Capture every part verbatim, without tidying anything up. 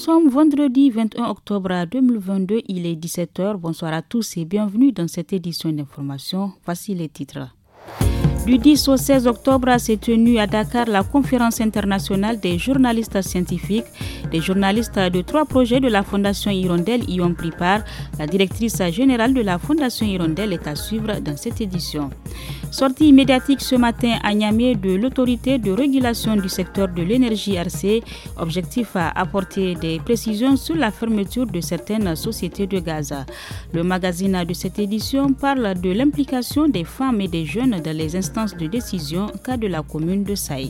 sommes vendredi vingt et un octobre deux mille vingt-deux, il est dix-sept heures. Bonsoir à tous et bienvenue dans cette édition d'information. Voici les titres. Du dix au seize octobre s'est tenue à Dakar la conférence internationale des journalistes scientifiques. Des journalistes de trois projets de la Fondation Hirondelle y ont pris part. La directrice générale de la Fondation Hirondelle est à suivre dans cette édition. Sortie médiatique ce matin à Niamey de l'autorité de régulation du secteur de l'énergie R C. Objectif à apporter des précisions sur la fermeture de certaines sociétés de gaz. Le magazine de cette édition parle de l'implication des femmes et des jeunes dans les instances de décision cas de la commune de Saï.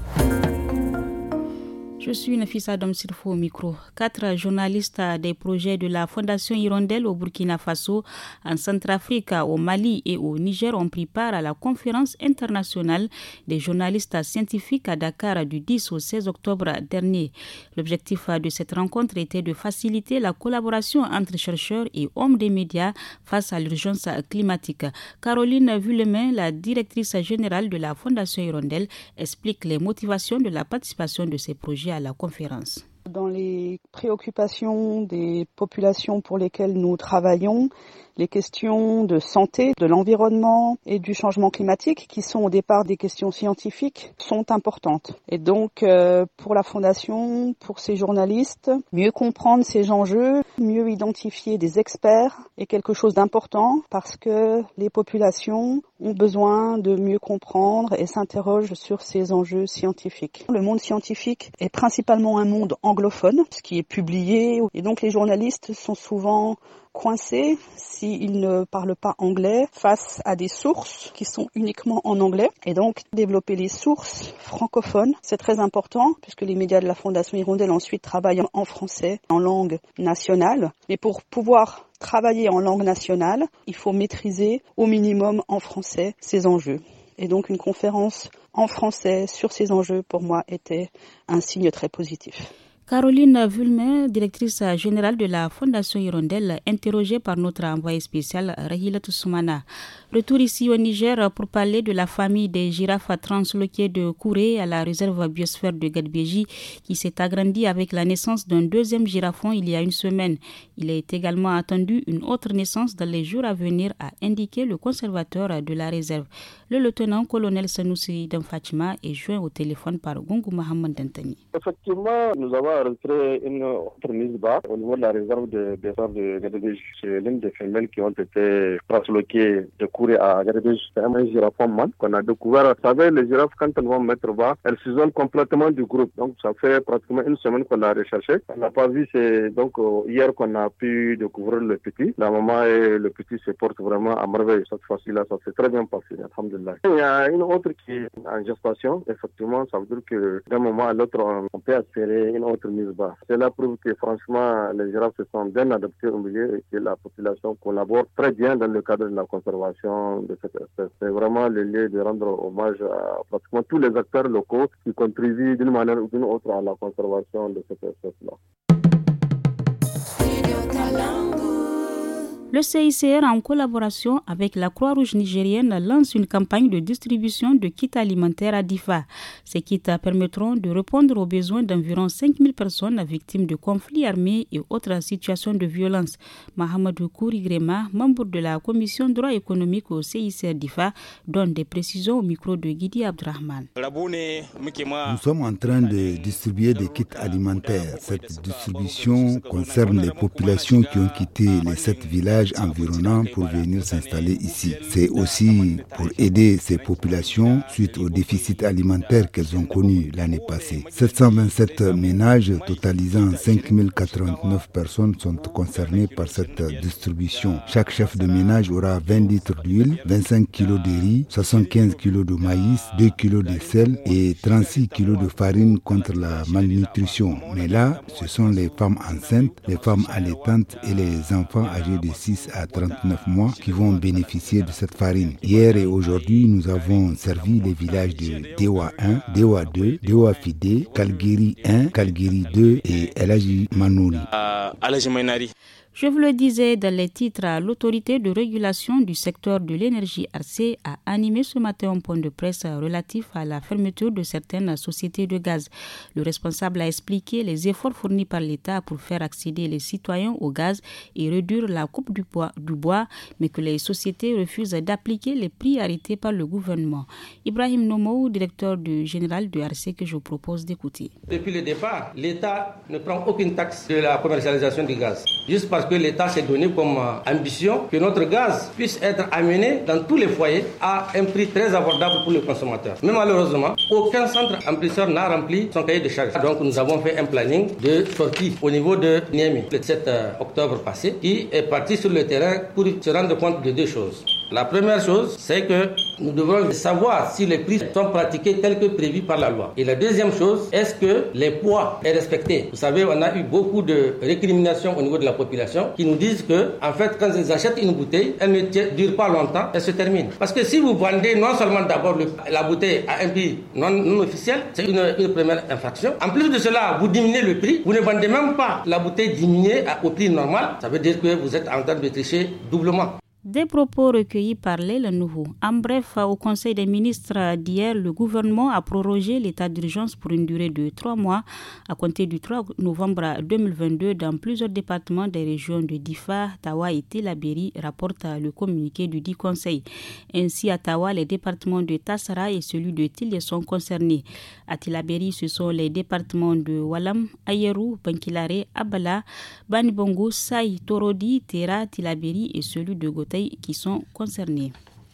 Je suis Nafissa Adam Sirfo au micro. Quatre journalistes des projets de la Fondation Hirondelle au Burkina Faso, en Centrafrique, au Mali et au Niger ont pris part à la conférence internationale des journalistes scientifiques à Dakar du dix au seize octobre dernier. L'objectif de cette rencontre était de faciliter la collaboration entre chercheurs et hommes des médias face à l'urgence climatique. Caroline Vuillemin, la directrice générale de la Fondation Hirondelle, explique les motivations de la participation de ces projets à la conférence. Dans les préoccupations des populations pour lesquelles nous travaillons, les questions de santé, de l'environnement et du changement climatique, qui sont au départ des questions scientifiques, sont importantes. Et donc, euh, pour la Fondation, pour ces journalistes, mieux comprendre ces enjeux, mieux identifier des experts est quelque chose d'important parce que les populations ont besoin de mieux comprendre et s'interrogent sur ces enjeux scientifiques. Le monde scientifique est principalement un monde anglophone, ce qui est publié, et donc les journalistes sont souvent coincés s'ils ne parlent pas anglais face à des sources qui sont uniquement en anglais. Et donc, développer les sources francophones, c'est très important puisque les médias de la Fondation Hirondelle ensuite travaillent en français, en langue nationale. Mais pour pouvoir travailler en langue nationale, il faut maîtriser au minimum en français ces enjeux. Et donc, une conférence en français sur ces enjeux, pour moi, était un signe très positif. Caroline Vuillemin, directrice générale de la Fondation Hirondelle, interrogée par notre envoyé spécial Rahila Toussoumana. Retour ici au Niger pour parler de la famille des girafes transloquées de Kouré à la réserve biosphère de Gadbeji qui s'est agrandie avec la naissance d'un deuxième girafon il y a une semaine. Il est également attendu une autre naissance dans les jours à venir, a indiqué le conservateur de la réserve. Le lieutenant-colonel Sanoussi Damfatima est joint au téléphone par Gungu Mohamed Dantani. Effectivement, nous avons enregistré une autre mise bas au niveau de la réserve de biosphère de Gadbeji. C'est l'une des femelles qui ont été transloquées de Kouré à Gadbeji. C'est un girafon mâle qu'on a découvert. Vous savez, les girafes, quand elles vont mettre bas, elles s'isolent complètement du groupe. Donc, ça fait pratiquement une semaine qu'on l'a recherché. On n'a pas vu, c'est donc hier qu'on a pu découvrir le petit. La maman et le petit se portent vraiment à merveille. Cette fois-ci-là, ça s'est très bien passé. Alhamdulillah. Il y a une autre qui est en gestation. Effectivement, ça veut dire que d'un moment à l'autre, on peut espérer une autre mise bas. C'est la preuve que franchement, les girafes se sont bien adaptées au milieu et que la population collabore très bien dans le cadre de la conservation de cette espèce. C'est vraiment le lieu de rendre hommage à pratiquement tous les acteurs locaux qui contribuent d'une manière ou d'une autre à la conservation de cette espèce-là. Le C I C R, en collaboration avec la Croix-Rouge nigérienne, lance une campagne de distribution de kits alimentaires à Difa. Ces kits permettront de répondre aux besoins d'environ cinq mille personnes victimes de conflits armés et autres situations de violence. Mahamadou Kourigrema, membre de la commission droit économique au C I C R Difa, donne des précisions au micro de Guidi Abdrahman. Nous sommes en train de distribuer des kits alimentaires. Cette distribution concerne les populations qui ont quitté les sept villages environnants pour venir s'installer ici. C'est aussi pour aider ces populations suite au déficit alimentaire qu'elles ont connu l'année passée. sept cent vingt-sept ménages totalisant cinq mille quatre-vingt-neuf personnes sont concernés par cette distribution. Chaque chef de ménage aura vingt litres d'huile, vingt-cinq kilos de riz, soixante-quinze kilos de maïs, deux kilos de sel et trente-six kilos de farine contre la malnutrition. Mais là, ce sont les femmes enceintes, les femmes allaitantes et les enfants âgés de six à trente-neuf mois qui vont bénéficier de cette farine. Hier et aujourd'hui, nous avons servi les villages de Dewa un, Dewa deux, Dewa Fidé, Kalgiri un, Kalgiri deux et El Hadji Manouri. Je vous le disais dans les titres, l'autorité de régulation du secteur de l'énergie A R C E a animé ce matin un point de presse relatif à la fermeture de certaines sociétés de gaz. Le responsable a expliqué les efforts fournis par l'État pour faire accéder les citoyens au gaz et réduire la coupe du bois, du bois, mais que les sociétés refusent d'appliquer les prix arrêtés par le gouvernement. Ibrahim Nomou, directeur du général de A R C E, que je vous propose d'écouter. Depuis le départ, l'État ne prend aucune taxe de la commercialisation du gaz. Juste parce que l'État s'est donné comme ambition que notre gaz puisse être amené dans tous les foyers à un prix très abordable pour le consommateur. Mais malheureusement, aucun centre amplisseur n'a rempli son cahier de charge. Donc nous avons fait un planning de sortie au niveau de Niamey le sept octobre passé, qui est parti sur le terrain pour se rendre compte de deux choses. La première chose, c'est que nous devons savoir si les prix sont pratiqués tels que prévus par la loi. Et la deuxième chose, est-ce que les poids sont respectés? Vous savez, on a eu beaucoup de récriminations au niveau de la population qui nous disent que, en fait, quand ils achètent une bouteille, elle ne dure pas longtemps, elle se termine. Parce que si vous vendez non seulement d'abord le, la bouteille à un prix non, non officiel, c'est une, une première infraction. En plus de cela, vous diminuez le prix, vous ne vendez même pas la bouteille diminuée au prix normal. Ça veut dire que vous êtes en train de tricher doublement. Des propos recueillis par l'Aile Nouveau. En bref, au Conseil des ministres d'hier, le gouvernement a prorogé l'état d'urgence pour une durée de trois mois à compter du trois novembre deux mille vingt-deux dans plusieurs départements des régions de Difa, Tawa et Tillabéri, rapporte le communiqué du dit Conseil. Ainsi, à Tawa, les départements de Tassara et celui de Tillé sont concernés. À Tillabéri, ce sont les départements de Walam, Ayerou, Bankilare, Abala, Banibongo, Saï, Torodi, Tera, Tillabéri et celui de Gotay qui sont concernés.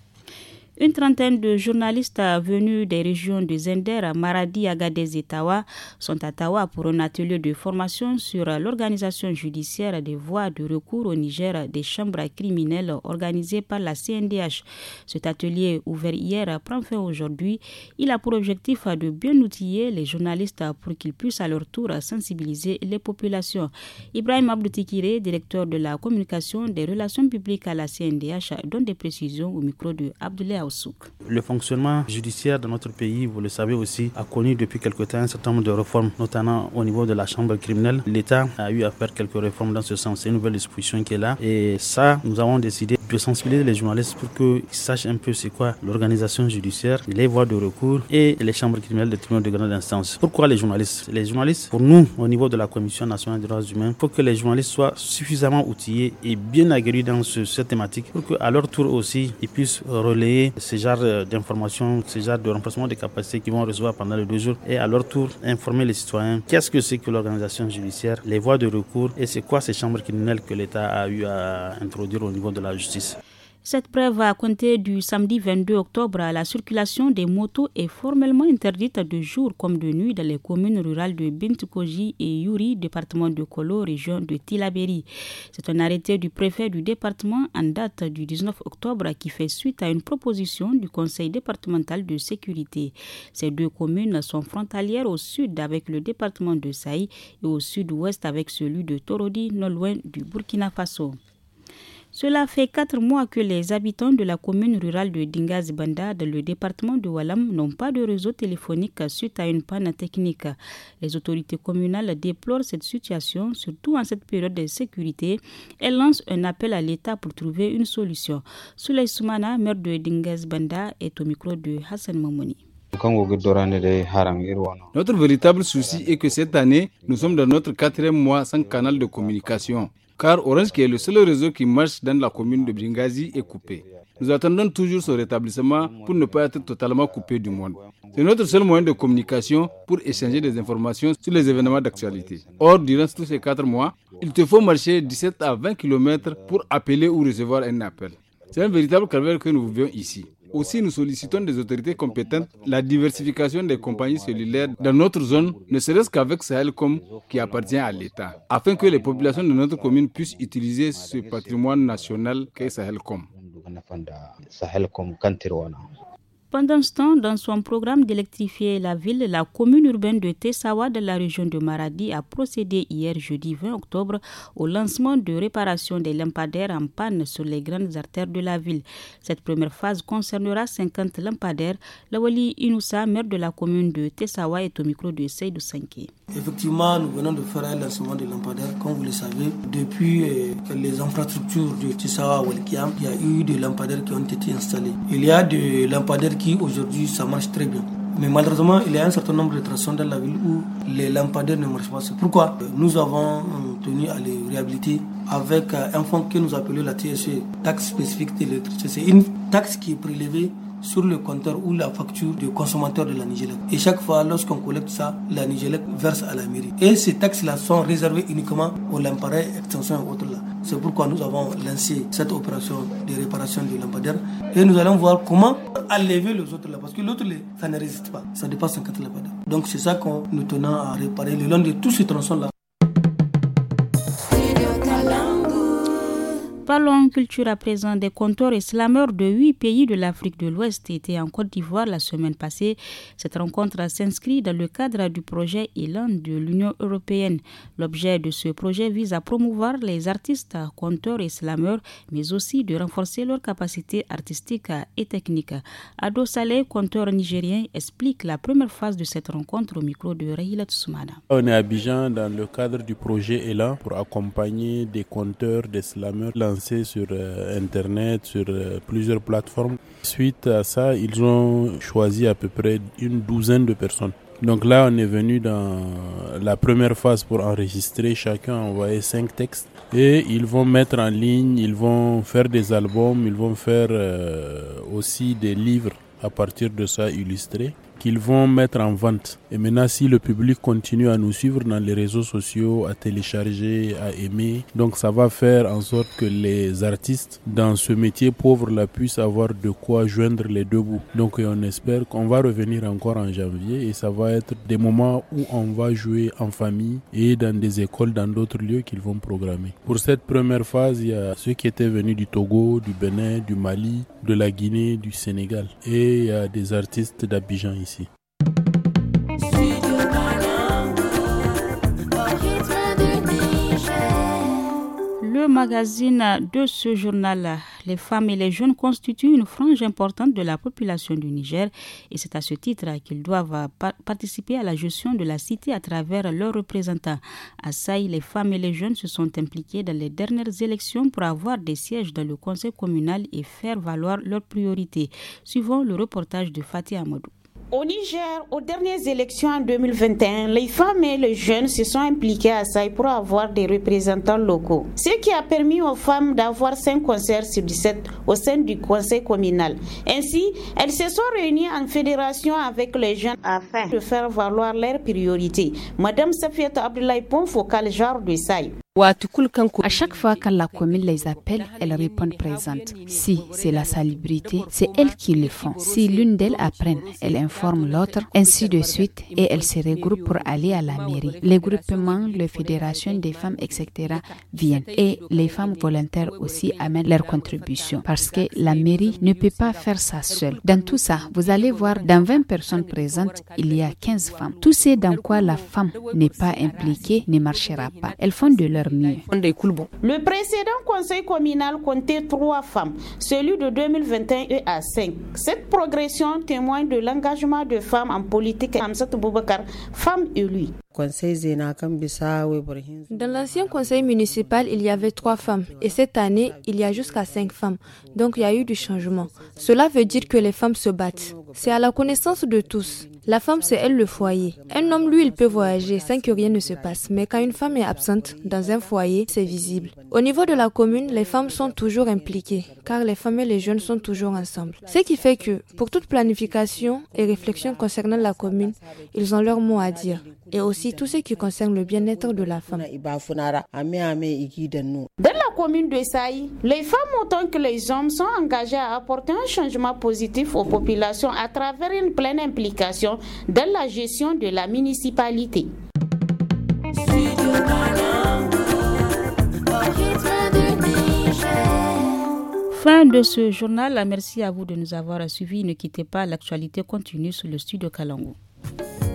Une trentaine de journalistes venus des régions de Zender, Maradi, Agadez et Tawa sont à Tawa pour un atelier de formation sur l'organisation judiciaire des voies de recours au Niger des chambres criminelles organisées par la C N D H. Cet atelier, ouvert hier, prend fin aujourd'hui. Il a pour objectif de bien outiller les journalistes pour qu'ils puissent à leur tour sensibiliser les populations. Ibrahim Abdoutikire, directeur de la communication des relations publiques à la C N D H, donne des précisions au micro de Abdoulaye Aoussouk. Le fonctionnement judiciaire de notre pays, vous le savez aussi, a connu depuis quelque temps un certain nombre de réformes, notamment au niveau de la chambre criminelle. L'État a eu à faire quelques réformes dans ce sens. C'est une nouvelle disposition qui est là. Et ça, nous avons décidé de sensibiliser les journalistes pour qu'ils sachent un peu c'est quoi l'organisation judiciaire, les voies de recours et les chambres criminelles des tribunaux de grande instance. Pourquoi les journalistes? Les journalistes, pour nous, au niveau de la Commission nationale des droits humains, il faut que les journalistes soient suffisamment outillés et bien aguerris dans ce, cette thématique pour qu'à leur tour aussi, ils puissent relayer ce genre d'informations, ce genre de renforcement des capacités qu'ils vont recevoir pendant les deux jours et à leur tour informer les citoyens qu'est-ce que c'est que l'organisation judiciaire, les voies de recours et c'est quoi ces chambres criminelles que l'État a eu à introduire au niveau de la justice. Cette preuve à compter du samedi vingt-deux octobre, la circulation des motos est formellement interdite de jour comme de nuit dans les communes rurales de Bintukoji et Yuri, département de Kolo, région de Tillabéri. C'est un arrêté du préfet du département en date du dix-neuf octobre qui fait suite à une proposition du conseil départemental de sécurité. Ces deux communes sont frontalières au sud avec le département de Saï et au sud-ouest avec celui de Torodi, non loin du Burkina Faso. Cela fait quatre mois que les habitants de la commune rurale de Dingaz-Banda, dans le département de Walam, n'ont pas de réseau téléphonique suite à une panne technique. Les autorités communales déplorent cette situation, surtout en cette période de sécurité. Elles lancent un appel à l'État pour trouver une solution. Souley Soumana, maire de Dingaz-Banda, est au micro de Hassan Mamouni. Notre véritable souci est que cette année, nous sommes dans notre quatrième mois sans canal de communication. Car Orange, qui est le seul réseau qui marche dans la commune de Bringazi, est coupé. Nous attendons toujours son rétablissement pour ne pas être totalement coupé du monde. C'est notre seul moyen de communication pour échanger des informations sur les événements d'actualité. Or, durant tous ces quatre mois, il te faut marcher dix-sept à vingt kilomètres pour appeler ou recevoir un appel. C'est un véritable calvaire que nous vivons ici. Aussi, nous sollicitons des autorités compétentes la diversification des compagnies cellulaires dans notre zone, ne serait-ce qu'avec Sahelcom qui appartient à l'État, afin que les populations de notre commune puissent utiliser ce patrimoine national qu'est Sahelcom. Pendant ce temps, dans son programme d'électrifier la ville, la commune urbaine de Tessawa de la région de Maradi a procédé hier jeudi vingt octobre au lancement de réparation des lampadaires en panne sur les grandes artères de la ville. Cette première phase concernera cinquante lampadaires. Lawali Inoussa, maire de la commune de Tessawa, est au micro de Seydou Sanké. Effectivement, nous venons de faire un lancement de lampadaires. Comme vous le savez, depuis euh, les infrastructures de Tessawa Walkiam, il y a eu des lampadaires qui ont été installés. Il y a des lampadaires qui aujourd'hui ça marche très bien. Mais malheureusement, il y a un certain nombre de stations dans la ville où les lampadaires ne marchent pas. C'est pourquoi nous avons tenu à les réhabiliter avec un fonds que nous appelons la T S E, taxe spécifique d'électricité. C'est une taxe qui est prélevée sur le compteur ou la facture du consommateur de la Nigélec. Et chaque fois, lorsqu'on collecte ça, la Nigélec verse à la mairie. Et ces taxes-là sont réservées uniquement aux lampadaires, extensions et autres là. C'est pourquoi nous avons lancé cette opération de réparation des lampadaires. Et nous allons voir comment enlever les autres là. Parce que l'autre, ça ne résiste pas. Ça dépasse cinquante lampadaires. Donc c'est ça qu'on nous tenons à réparer le long de tous ces tronçons-là. Parlons culture à présent. Des conteurs et slameurs de huit pays de l'Afrique de l'Ouest étaient en Côte d'Ivoire la semaine passée. Cette rencontre s'inscrit dans le cadre du projet Élan de l'Union européenne. L'objet de ce projet vise à promouvoir les artistes, conteurs et slameurs, mais aussi de renforcer leurs capacités artistiques et techniques. Ado Saleh, conteur nigérien, explique la première phase de cette rencontre au micro de Rahilat Soumana. On est à Abidjan dans le cadre du projet Élan pour accompagner des conteurs, des slameurs lancés sur euh, Internet, sur euh, plusieurs plateformes. Suite à ça, ils ont choisi à peu près une douzaine de personnes. Donc là, on est venu dans la première phase pour enregistrer. Chacun a envoyé cinq textes et ils vont mettre en ligne, ils vont faire des albums, ils vont faire euh, aussi des livres à partir de ça illustrés qu'ils vont mettre en vente. Et maintenant, si le public continue à nous suivre dans les réseaux sociaux, à télécharger, à aimer, donc ça va faire en sorte que les artistes dans ce métier pauvre là puissent avoir de quoi joindre les deux bouts. Donc on espère qu'on va revenir encore en janvier et ça va être des moments où on va jouer en famille et dans des écoles, dans d'autres lieux qu'ils vont programmer. Pour cette première phase, il y a ceux qui étaient venus du Togo, du Bénin, du Mali, de la Guinée, du Sénégal et il y a des artistes d'Abidjan ici. Le magazine de ce journal, les femmes et les jeunes constituent une frange importante de la population du Niger et c'est à ce titre qu'ils doivent par- participer à la gestion de la cité à travers leurs représentants. À Saï, les femmes et les jeunes se sont impliqués dans les dernières élections pour avoir des sièges dans le conseil communal et faire valoir leurs priorités. Suivons le reportage de Fatih Amadou. Au Niger, aux dernières élections en deux mille vingt et un, les femmes et les jeunes se sont impliqués à Saï pour avoir des représentants locaux. Ce qui a permis aux femmes d'avoir cinq conseillers sur dix-sept au sein du conseil communal. Ainsi, elles se sont réunies en fédération avec les jeunes afin de faire valoir leurs priorités. Madame Safiatou Abdoulaye, point focal genre de Saï. À chaque fois que la commune les appelle, elles répondent présentes. Si c'est la salubrité, c'est elles qui le font. Si l'une d'elles apprend, elle informe l'autre, ainsi de suite, et elles se regroupent pour aller à la mairie. Les groupements, les fédérations des femmes, et cetera viennent. Et les femmes volontaires aussi amènent leur contribution, parce que la mairie ne peut pas faire ça seule. Dans tout ça, vous allez voir, dans vingt personnes présentes, il y a quinze femmes. Tout ce dans quoi la femme n'est pas impliquée ne marchera pas. Elles font de leur mieux. Le précédent conseil communal comptait trois femmes. Celui de deux mille vingt et un est à cinq. Cette progression témoigne de l'engagement de femmes en politique. Hamzat Boubacar, femme élue. Dans l'ancien conseil municipal, il y avait trois femmes et cette année, il y a jusqu'à cinq femmes. Donc, il y a eu du changement. Cela veut dire que les femmes se battent. C'est à la connaissance de tous. La femme, c'est elle le foyer. Un homme, lui, il peut voyager sans que rien ne se passe. Mais quand une femme est absente dans un foyer, c'est visible. Au niveau de la commune, les femmes sont toujours impliquées, car les femmes et les jeunes sont toujours ensemble. Ce qui fait que, pour toute planification et réflexion concernant la commune, ils ont leur mot à dire. Et aussi tout ce qui concerne le bien-être de la femme. Dans la commune de Saï, les femmes autant que les hommes sont engagés à apporter un changement positif aux populations à travers une pleine implication dans la gestion de la municipalité. Fin de ce journal. Merci à vous de nous avoir suivis. Ne quittez pas, l'actualité continue sur le studio Kalangu.